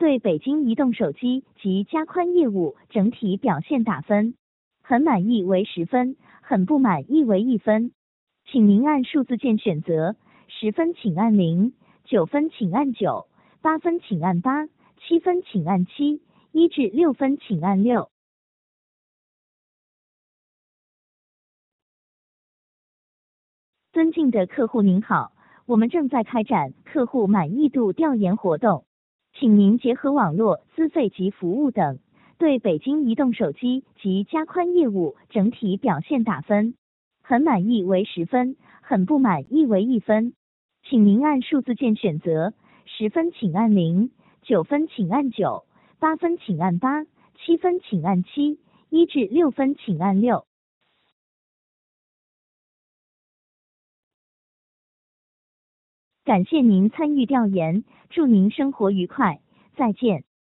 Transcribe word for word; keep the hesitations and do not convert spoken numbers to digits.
对北京移动手机及加宽业务整体表现打分，很满意为十分，很不满意为一分。请您按数字键选择，十分请按零，九分请按九，八分请按八，七分请按七，一至六分请按六。尊敬的客户您好，我们正在开展客户满意度调研活动，请您结合网络、资费及服务等，对北京移动手机及加宽业务整体表现打分，很满意为十分，很不满意为一分。请您按数字键选择，十分请按零，九分请按九，八分请按八，七分请按七，一至六分请按六。感谢您参与调研，祝您生活愉快，再见。